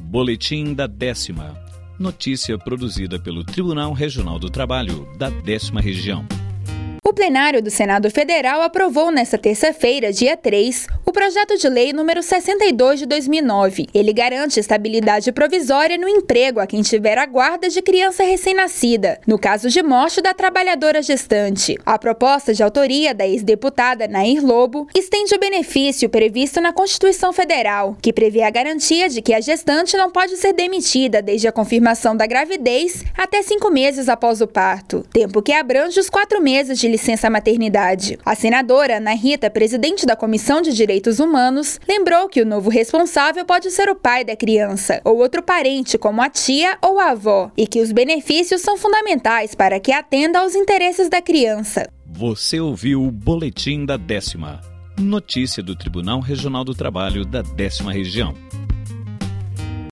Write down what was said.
Boletim da 10ª. Notícia produzida pelo Tribunal Regional do Trabalho da 10ª Região. O plenário do Senado Federal aprovou nesta terça-feira, dia 3, o projeto de lei número 62 de 2009. Ele garante estabilidade provisória no emprego a quem tiver a guarda de criança recém-nascida, no caso de morte da trabalhadora gestante. A proposta de autoria da ex-deputada Nair Lobo estende o benefício previsto na Constituição Federal, que prevê a garantia de que a gestante não pode ser demitida desde a confirmação da gravidez até 5 meses após o parto, tempo que abrange os 4 meses de licença maternidade. A senadora Ana Rita, presidente da Comissão de Direitos Humanos, lembrou que o novo responsável pode ser o pai da criança ou outro parente, como a tia ou a avó, e que os benefícios são fundamentais para que atenda aos interesses da criança. Você ouviu o Boletim da 10ª. Notícia do Tribunal Regional do Trabalho da 10ª Região.